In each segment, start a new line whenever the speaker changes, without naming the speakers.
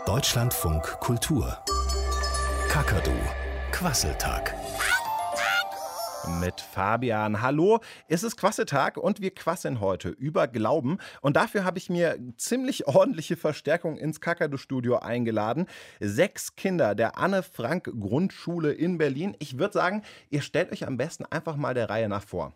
Deutschlandfunk Kultur. Kakadu Quasseltag.
Mit Fabian. Hallo, es ist Quasseltag und wir quasseln heute über Glauben. Und dafür habe ich mir ziemlich ordentliche Verstärkung ins Kakadu-Studio eingeladen. 6 Kinder der Anne-Frank-Grundschule in Berlin. Ich würde sagen, ihr stellt euch am besten einfach mal der Reihe nach vor.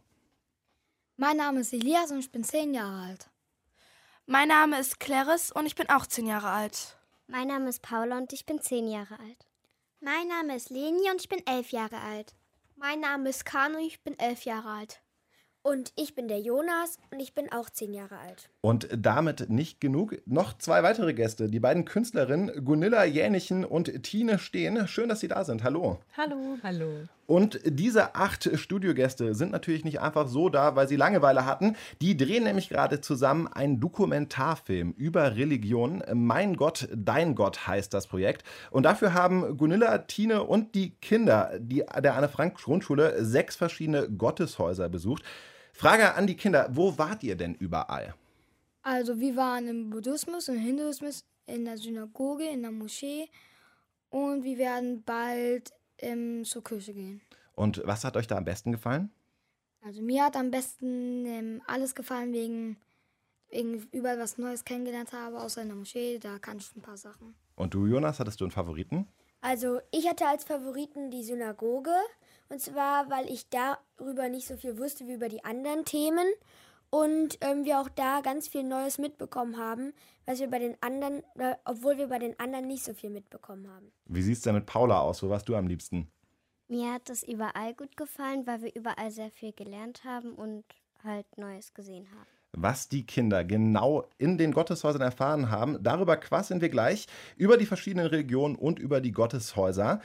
Mein Name ist Elias und ich bin 10 Jahre alt.
Mein Name ist Claris und ich bin auch 10 Jahre alt.
Mein Name ist Paula und ich bin 10 Jahre alt.
Mein Name ist Leni und ich bin 11 Jahre alt.
Mein Name ist Kanu und ich bin 11 Jahre alt.
Und ich bin der Jonas und ich bin auch 10 Jahre alt.
Und damit nicht genug. Noch 2 weitere Gäste. Die beiden Künstlerinnen Gunilla Jänichen und Tine Steen. Schön, dass Sie da sind. Hallo.
Hallo. Hallo.
Und diese 8 Studiogäste sind natürlich nicht einfach so da, weil sie Langeweile hatten. Die drehen nämlich gerade zusammen einen Dokumentarfilm über Religion. Mein Gott, dein Gott heißt das Projekt. Und dafür haben Gunilla, Tine und die Kinder der Anne-Frank-Grundschule 6 verschiedene Gotteshäuser besucht. Frage an die Kinder, wo wart ihr denn überall?
Also wir waren im Buddhismus, im Hinduismus, in der Synagoge, in der Moschee und wir werden bald zur Kirche gehen.
Und was hat euch da am besten gefallen?
Also mir hat am besten alles gefallen, wegen überall was Neues kennengelernt habe, außer in der Moschee, da kann ich ein paar Sachen.
Und du, Jonas, hattest du einen Favoriten?
Also ich hatte als Favoriten die Synagoge. Und zwar, weil ich darüber nicht so viel wusste wie über die anderen Themen. Und wir auch da ganz viel Neues mitbekommen haben, was wir bei den anderen, obwohl wir bei den anderen nicht so viel mitbekommen haben.
Wie sieht es denn mit Paula aus? Wo warst du am liebsten?
Mir hat das überall gut gefallen, weil wir überall sehr viel gelernt haben und halt Neues gesehen haben.
Was die Kinder genau in den Gotteshäusern erfahren haben, darüber quasseln wir gleich, über die verschiedenen Religionen und über die Gotteshäuser.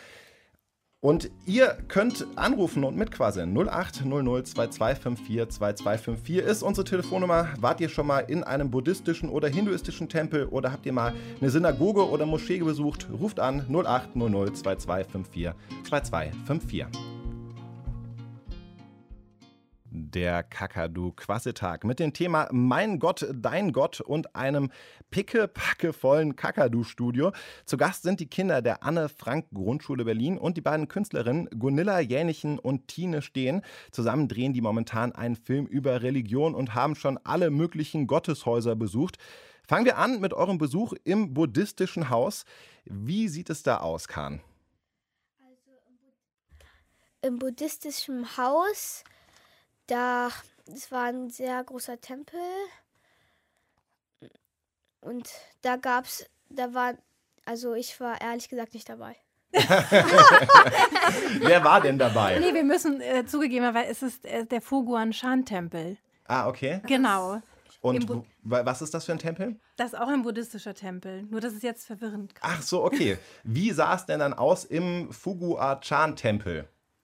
Und ihr könnt anrufen und mitquasseln. 0800 2254 2254 ist unsere Telefonnummer. Wart ihr schon mal in einem buddhistischen oder hinduistischen Tempel oder habt ihr mal eine Synagoge oder Moschee besucht? Ruft an 0800 2254 2254. Der Kakadu-Quasseltag mit dem Thema Mein Gott, dein Gott und einem pickepackevollen Kakadu-Studio. Zu Gast sind die Kinder der Anne-Frank-Grundschule Berlin und die beiden Künstlerinnen Gunilla Jänichen und Tine Steen. Zusammen drehen die momentan einen Film über Religion und haben schon alle möglichen Gotteshäuser besucht. Fangen wir an mit eurem Besuch im buddhistischen Haus. Wie sieht es da aus, Kahn?
Also im buddhistischen Haus... Das war ein sehr großer Tempel und ich war ehrlich gesagt nicht dabei.
Wer war denn dabei?
Nee, wir müssen zugegeben, weil es ist der Foguan-Shan-Tempel.
Ah, okay.
Genau.
Und was ist das für ein Tempel?
Das ist auch ein buddhistischer Tempel, nur das ist jetzt verwirrend.
Ach so, okay. Wie sah es denn dann aus im Fuguan-Shan-Tempel?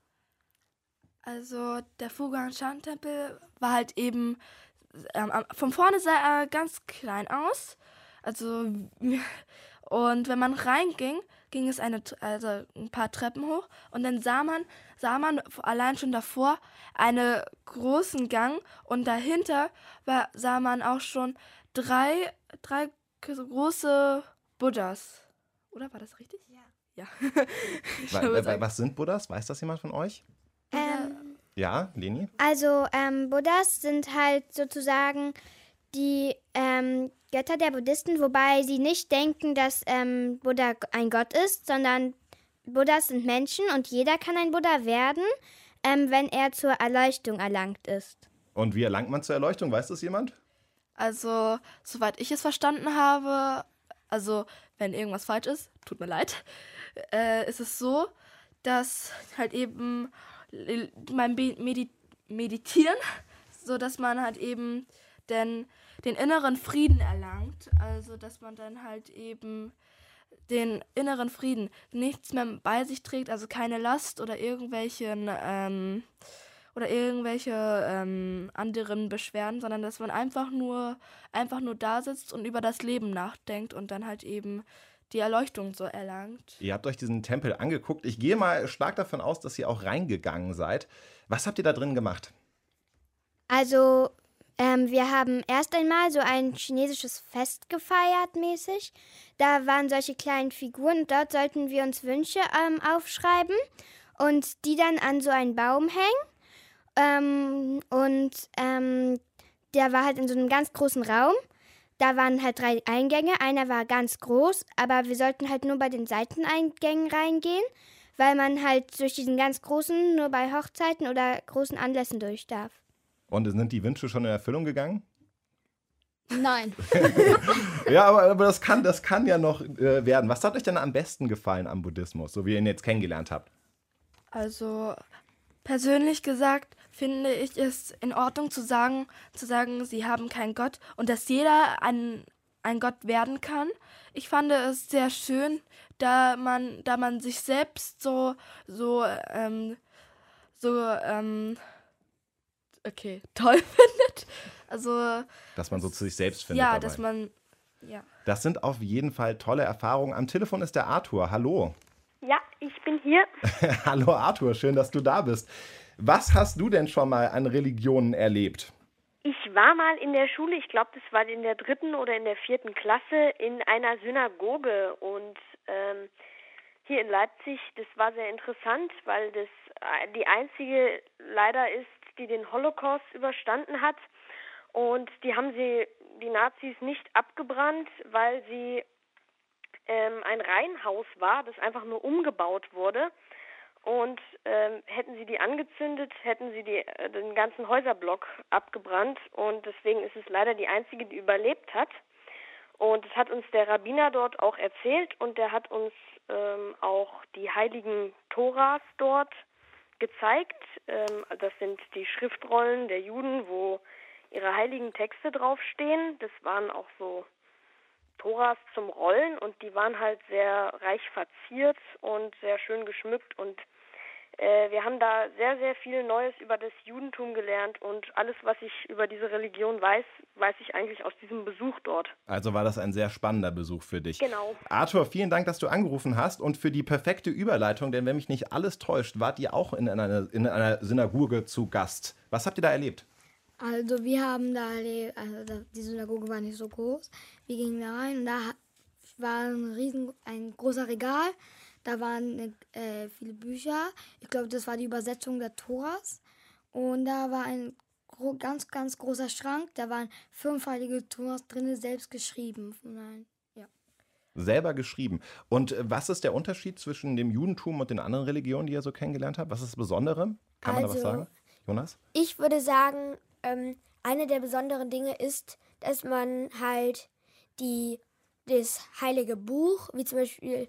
Also der Foguan-Shan-Tempel war halt eben, von vorne sah er ganz klein aus. Also, und wenn man reinging, ging es ein paar Treppen hoch und dann sah man allein schon davor einen großen Gang und dahinter sah man auch schon drei große Buddhas. Oder war das richtig? Ja.
Was sind Buddhas? Weiß das jemand von euch? Ja, Leni?
Also Buddhas sind halt sozusagen die Götter der Buddhisten, wobei sie nicht denken, dass Buddha ein Gott ist, sondern Buddhas sind Menschen und jeder kann ein Buddha werden, wenn er zur Erleuchtung erlangt ist.
Und wie erlangt man zur Erleuchtung? Weiß das jemand?
Also, soweit ich es verstanden habe, also wenn irgendwas falsch ist, tut mir leid, ist es so, dass halt eben beim Meditieren, so dass man halt eben den inneren Frieden erlangt, also dass man dann halt eben den inneren Frieden nichts mehr bei sich trägt, also keine Last oder irgendwelche anderen Beschwerden, sondern dass man einfach nur da sitzt und über das Leben nachdenkt und dann halt eben die Erleuchtung so erlangt.
Ihr habt euch diesen Tempel angeguckt. Ich gehe mal stark davon aus, dass ihr auch reingegangen seid. Was habt ihr da drin gemacht?
Also Wir haben erst einmal so ein chinesisches Fest gefeiert mäßig. Da waren solche kleinen Figuren und dort sollten wir uns Wünsche aufschreiben und die dann an so einen Baum hängen. Der war halt in so einem ganz großen Raum. Da waren halt 3 Eingänge. Einer war ganz groß, aber wir sollten halt nur bei den Seiteneingängen reingehen, weil man halt durch diesen ganz großen nur bei Hochzeiten oder großen Anlässen durch darf.
Und sind die Wünsche schon in Erfüllung gegangen?
Nein.
Ja, aber das kann ja noch werden. Was hat euch denn am besten gefallen am Buddhismus, so wie ihr ihn jetzt kennengelernt habt?
Also persönlich gesagt finde ich es in Ordnung zu sagen, sie haben keinen Gott und dass jeder ein Gott werden kann. Ich fand es sehr schön, da man sich selbst so toll findet. Also
dass man so zu sich selbst findet.
Ja,
dabei.
dass man ja.
Das sind auf jeden Fall tolle Erfahrungen. Am Telefon ist der Arthur. Hallo.
Ja, ich bin hier.
Hallo Arthur, schön, dass du da bist. Was hast du denn schon mal an Religionen erlebt?
Ich war mal in der Schule, ich glaube, das war in der 3. oder in der 4. Klasse, in einer Synagoge. Und hier in Leipzig, das war sehr interessant, weil das die einzige leider ist, die den Holocaust überstanden hat. Und die Nazis nicht abgebrannt, weil sie ein Reihenhaus war, das einfach nur umgebaut wurde. Und hätten sie die angezündet, hätten sie den ganzen Häuserblock abgebrannt. Und deswegen ist es leider die einzige, die überlebt hat. Und das hat uns der Rabbiner dort auch erzählt. Und der hat uns auch die heiligen Toras dort gezeigt. Das sind die Schriftrollen der Juden, wo ihre heiligen Texte draufstehen. Das waren auch so Toras zum Rollen und die waren halt sehr reich verziert und sehr schön geschmückt und wir haben da sehr, sehr viel Neues über das Judentum gelernt und alles, was ich über diese Religion weiß ich eigentlich aus diesem Besuch dort.
Also war das ein sehr spannender Besuch für dich.
Genau.
Arthur, vielen Dank, dass du angerufen hast und für die perfekte Überleitung, denn wenn mich nicht alles täuscht, wart ihr auch in einer Synagoge zu Gast. Was habt ihr da erlebt?
Also wir haben da erlebt, die Synagoge war nicht so groß. Wir gingen da rein und da war ein großer Regal. Da waren viele Bücher. Ich glaube, das war die Übersetzung der Toras. Und da war ein ganz, ganz großer Schrank. Da waren 5 heilige Toras drin, selbst geschrieben.
Selber geschrieben. Und was ist der Unterschied zwischen dem Judentum und den anderen Religionen, die ihr so kennengelernt habt? Was ist das Besondere? Kann man da was sagen? Jonas?
Ich würde sagen, eine der besonderen Dinge ist, dass man halt das heilige Buch, wie zum Beispiel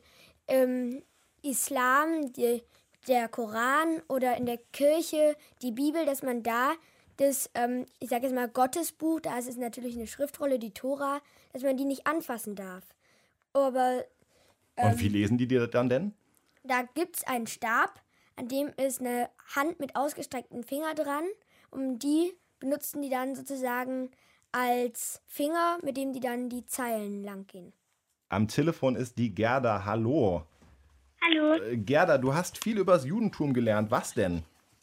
Islam, der Koran oder in der Kirche die Bibel, dass man da das, ich sage jetzt mal Gottesbuch, da ist es natürlich eine Schriftrolle, die Tora, dass man die nicht anfassen darf. Aber
und wie lesen die dir dann denn?
Da gibt es einen Stab, an dem ist eine Hand mit ausgestreckten Finger dran und die benutzen die dann sozusagen als Finger, mit dem die dann die Zeilen lang gehen.
Am Telefon ist die Gerda. Hallo.
Hallo.
Gerda, du hast viel über das Judentum gelernt. Was denn?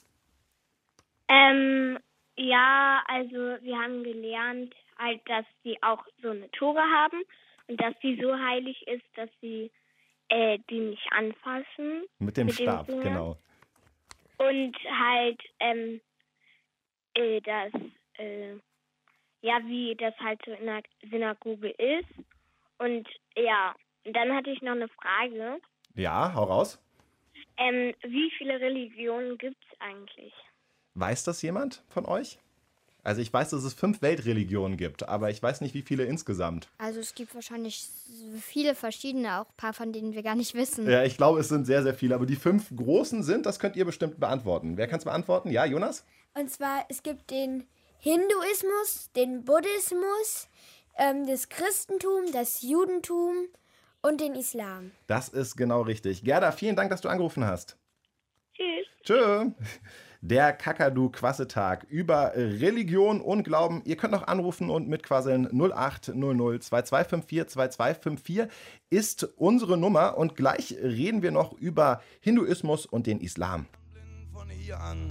Ja, also wir haben gelernt, halt, dass sie auch so eine Tora haben und dass sie so heilig ist, dass sie die nicht anfassen.
Mit dem Stab, genau.
Und halt, wie das halt so in der Synagoge ist. Und ja, dann hatte ich noch eine Frage.
Ja, hau raus.
Wie viele Religionen gibt es eigentlich?
Weiß das jemand von euch? Also ich weiß, dass es 5 Weltreligionen gibt, aber ich weiß nicht, wie viele insgesamt.
Also es gibt wahrscheinlich viele verschiedene, auch ein paar, von denen wir gar nicht wissen.
Ja, ich glaube, es sind sehr, sehr viele, aber die 5 großen sind, das könnt ihr bestimmt beantworten. Wer kann es beantworten? Ja, Jonas?
Und zwar, es gibt den Hinduismus, den Buddhismus, das Christentum, das Judentum und den Islam.
Das ist genau richtig. Gerda, vielen Dank, dass du angerufen hast.
Tschüss.
Tschö. Der Kakadu-Quassetag über Religion und Glauben. Ihr könnt noch anrufen und mitquasseln. 0800 2254 2254 ist unsere Nummer. Und gleich reden wir noch über Hinduismus und den Islam.
Von hier an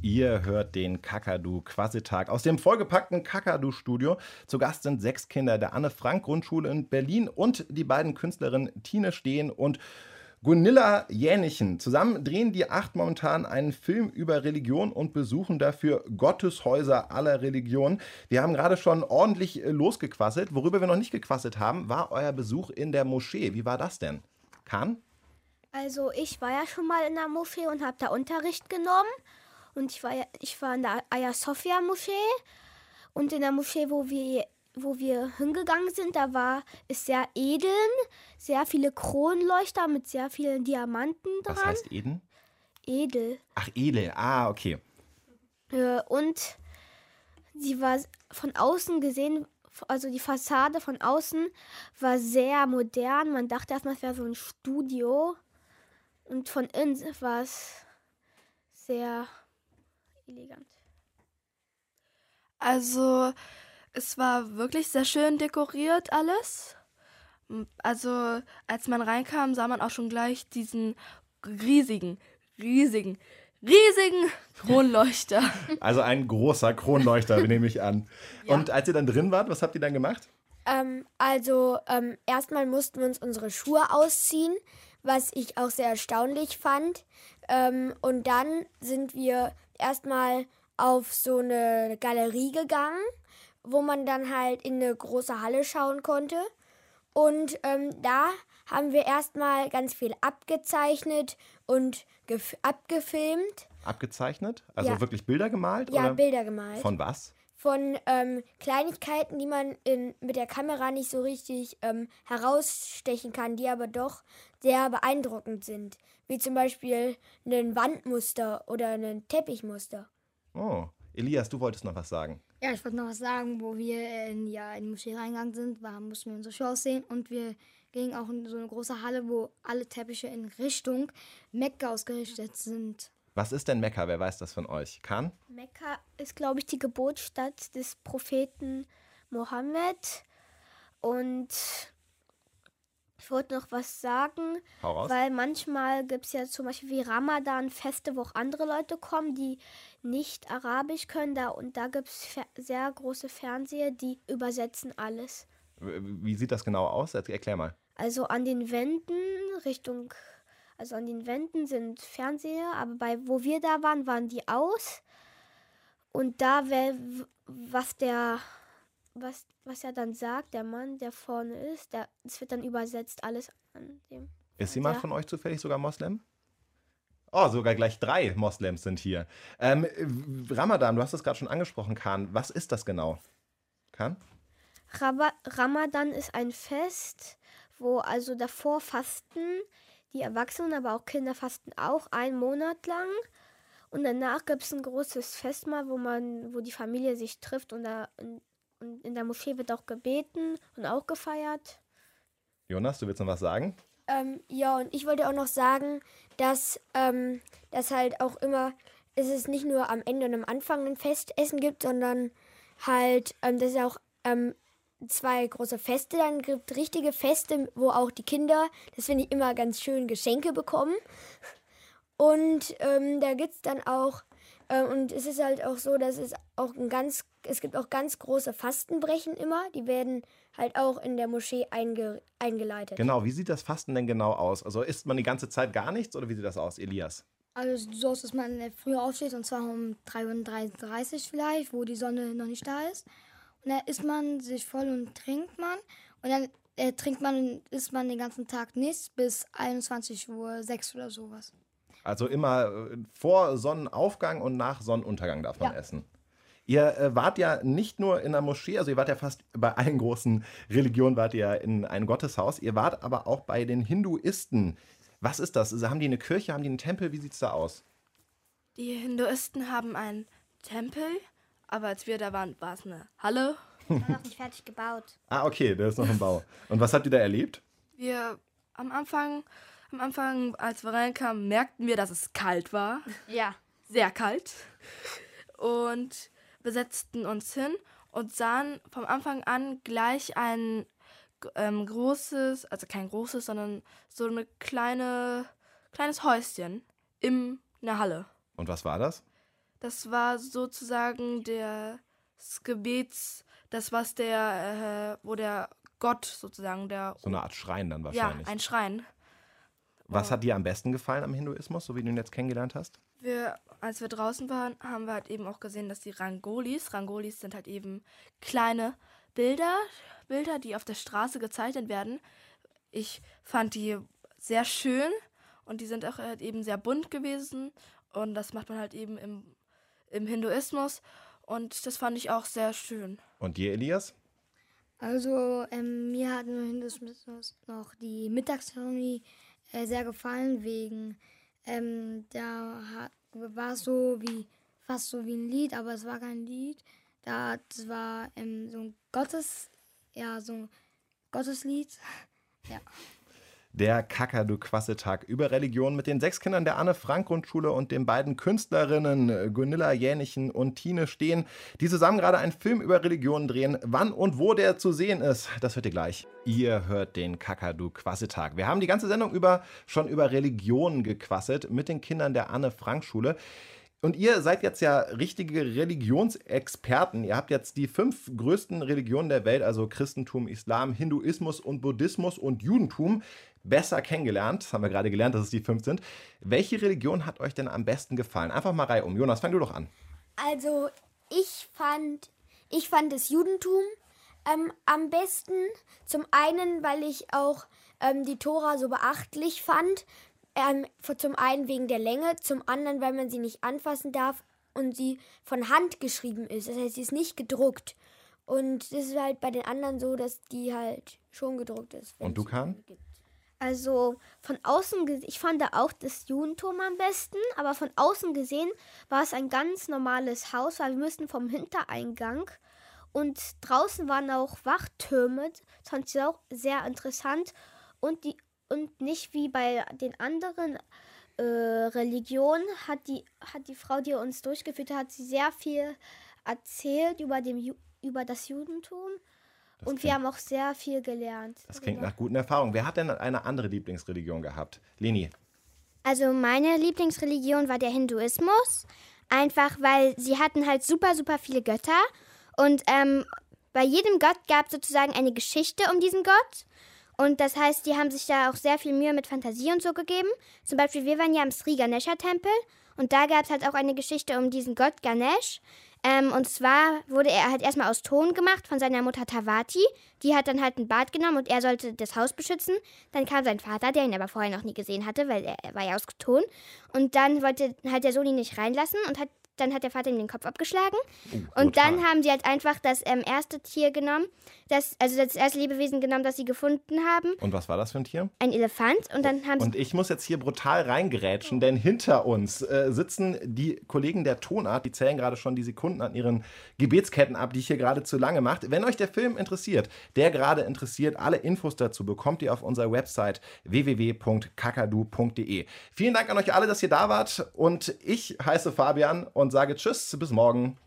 Ihr hört den Kakadu-Quasseltag aus dem vollgepackten Kakadu-Studio. Zu Gast sind 6 Kinder der Anne-Frank-Grundschule in Berlin und die beiden Künstlerinnen Tine Steen und Gunilla Jänichen. Zusammen drehen die 8 momentan einen Film über Religion und besuchen dafür Gotteshäuser aller Religionen. Wir haben gerade schon ordentlich losgequasselt. Worüber wir noch nicht gequasselt haben, war euer Besuch in der Moschee. Wie war das denn? Kahn?
Also ich war ja schon mal in der Moschee und habe da Unterricht genommen. Und ich war in der Hagia Sophia Moschee. Und in der Moschee, wo wir hingegangen sind, ist sehr edel, sehr viele Kronleuchter mit sehr vielen Diamanten dran.
Was heißt Eden?
Edel.
Ach, edel. Ah, okay.
Und sie war von außen gesehen, also die Fassade von außen war sehr modern. Man dachte erstmal, es wäre so ein Studio. Und von innen war es sehr elegant.
Also, es war wirklich sehr schön dekoriert alles. Also, als man reinkam, sah man auch schon gleich diesen riesigen Kronleuchter.
Also ein großer Kronleuchter, nehme ich an. Ja. Und als ihr dann drin wart, was habt ihr dann gemacht?
Erstmal mussten wir uns unsere Schuhe ausziehen, was ich auch sehr erstaunlich fand. Und dann sind wir erstmal auf so eine Galerie gegangen, wo man dann halt in eine große Halle schauen konnte. Und da haben wir erstmal ganz viel abgezeichnet und abgefilmt.
Abgezeichnet? Also
ja.
Wirklich Bilder gemalt?
Ja,
oder?
Bilder gemalt.
Von was?
Von Kleinigkeiten, die man mit der Kamera nicht so richtig herausstechen kann, die aber doch sehr beeindruckend sind. Wie zum Beispiel ein Wandmuster oder ein Teppichmuster.
Oh, Elias, du wolltest noch was sagen.
Ja, ich wollte noch was sagen, wo wir in die Moschee reingegangen sind, mussten wir unsere Shows sehen und wir gingen auch in so eine große Halle, wo alle Teppiche in Richtung Mekka ausgerichtet sind.
Was ist denn Mekka? Wer weiß das von euch? Kahn?
Mekka ist, glaube ich, die Geburtsstadt des Propheten Mohammed. Und ich wollte noch was sagen, weil manchmal gibt es ja zum Beispiel wie Ramadan-Feste, wo auch andere Leute kommen, die nicht Arabisch können. Und da gibt es sehr große Fernseher, die übersetzen alles.
Wie sieht das genau aus? Erklär mal.
Also an den Wänden sind Fernseher, aber wo wir da waren, waren die aus. Und da was er dann sagt, der Mann, der vorne ist, es wird dann übersetzt alles an dem.
Ist jemand von euch zufällig sogar Moslem? Oh, sogar gleich 3 Moslems sind hier. Ramadan, du hast es gerade schon angesprochen, Kahn. Was ist das genau? Kahn?
Ramadan ist ein Fest, wo also davor fasten die Erwachsenen, aber auch Kinder fasten auch 1 Monat lang. Und danach gibt es ein großes Festmahl, wo die Familie sich trifft und in der Moschee wird auch gebeten und auch gefeiert.
Jonas, du willst noch was sagen?
Ja, und ich wollte auch noch sagen, dass halt auch immer, es ist nicht nur am Ende und am Anfang ein Festessen gibt, sondern halt, dass es auch 2 große Feste dann gibt, richtige Feste, wo auch die Kinder, das finde ich immer ganz schön, Geschenke bekommen. Und da gibt es dann auch, und es ist halt auch so, dass es gibt auch ganz große Fastenbrechen immer, die werden halt auch in der Moschee eingeleitet.
Genau, wie sieht das Fasten denn genau aus? Also isst man die ganze Zeit gar nichts oder wie sieht das aus, Elias?
Also so ist, dass man früher aufsteht und zwar um 3:30 Uhr vielleicht, wo die Sonne noch nicht da ist. Und dann isst man sich voll und trinkt man. Und dann isst man den ganzen Tag nichts bis 21:06 Uhr oder sowas.
Also immer vor Sonnenaufgang und nach Sonnenuntergang darf man essen. Ihr wart ja nicht nur in der Moschee, also ihr wart ja fast bei allen großen Religionen wart ihr in ein Gotteshaus. Ihr wart aber auch bei den Hinduisten. Was ist das? Also haben die eine Kirche, haben die einen Tempel? Wie sieht es da aus?
Die Hinduisten haben einen Tempel, aber als wir da waren, war es eine Halle.
War noch nicht fertig gebaut.
Ah, okay, der ist noch im Bau. Und was habt ihr da erlebt?
Wir am Anfang, als wir reinkamen, merkten wir, dass es kalt war.
Ja.
Sehr kalt. Und wir setzten uns hin und sahen vom Anfang an gleich ein großes, also kein großes, sondern so eine kleines Häuschen in einer Halle.
Und was war das?
Das war sozusagen das Gebets, wo der Gott sozusagen,
so eine Art Schrein dann wahrscheinlich.
Ja, ein Schrein.
Was hat dir am besten gefallen am Hinduismus, so wie du ihn jetzt kennengelernt hast?
Als wir draußen waren, haben wir halt eben auch gesehen, dass die Rangolis sind halt eben kleine Bilder, die auf der Straße gezeichnet werden. Ich fand die sehr schön und die sind auch halt eben sehr bunt gewesen und das macht man halt eben im Hinduismus und das fand ich auch sehr schön.
Und dir, Elias?
Also mir hat im Hinduismus noch die Mittagszeremonie sehr gefallen, wegen da war es fast so wie ein Lied, aber es war kein Lied. Das war so ein Gotteslied. Ja.
Der Kakadu-Quasseltag über Religion mit den 6 Kindern der Anne-Frank-Grundschule und den beiden Künstlerinnen Gunilla Jänichen und Tine Steen, die zusammen gerade einen Film über Religion drehen. Wann und wo der zu sehen ist, das hört ihr gleich. Ihr hört den Kakadu-Quasseltag. Wir haben die ganze Sendung schon über Religionen gequasselt mit den Kindern der Anne-Frank-Schule. Und ihr seid jetzt ja richtige Religionsexperten. Ihr habt jetzt die 5 größten Religionen der Welt, also Christentum, Islam, Hinduismus und Buddhismus und Judentum, besser kennengelernt. Das haben wir gerade gelernt, dass es die 5 sind. Welche Religion hat euch denn am besten gefallen? Einfach mal reihum. Jonas, fang du doch an.
Also ich fand das Judentum am besten. Zum einen, weil ich auch die Tora so beachtlich fand. Zum einen wegen der Länge, zum anderen, weil man sie nicht anfassen darf und sie von Hand geschrieben ist. Das heißt, sie ist nicht gedruckt. Und das ist halt bei den anderen so, dass die halt schon gedruckt ist.
Und du, Kahn?
Also von außen gesehen, ich fand da auch das Judentum am besten, aber von außen gesehen war es ein ganz normales Haus, weil wir müssten vom Hintereingang und draußen waren auch Wachtürme. Das fand ich auch sehr interessant und nicht wie bei den anderen Religionen hat die Frau, die uns durchgeführt hat, sie sehr viel erzählt über das Judentum. Und wir haben auch sehr viel gelernt.
Das klingt nach guten Erfahrungen. Wer hat denn eine andere Lieblingsreligion gehabt? Leni?
Also meine Lieblingsreligion war der Hinduismus. Einfach, weil sie hatten halt super, super viele Götter. Und bei jedem Gott gab es sozusagen eine Geschichte um diesen Gott. Und das heißt, die haben sich da auch sehr viel Mühe mit Fantasie und so gegeben. Zum Beispiel, wir waren ja im Sri Ganesha-Tempel. Und da gab es halt auch eine Geschichte um diesen Gott Ganesh. Und zwar wurde er halt erstmal aus Ton gemacht von seiner Mutter Tavati. Die hat dann halt ein Bad genommen und er sollte das Haus beschützen. Dann kam sein Vater, der ihn aber vorher noch nie gesehen hatte, weil er war ja aus Ton. Und dann wollte halt der Sohn ihn nicht reinlassen und dann hat der Vater ihm den Kopf abgeschlagen. Und dann haben sie halt einfach das erste Tier genommen, das erste Lebewesen genommen, das sie gefunden haben.
Und was war das für ein Tier?
Ein Elefant. Und
ich muss jetzt hier brutal reingerätschen, denn hinter uns sitzen die Kollegen der Tonart, die zählen gerade schon die Sekunden an ihren Gebetsketten ab, die ich hier gerade zu lange macht. Wenn euch der Film interessiert, alle Infos dazu bekommt ihr auf unserer Website www.kakadu.de. Vielen Dank an euch alle, dass ihr da wart und ich heiße Fabian und sage Tschüss, bis morgen.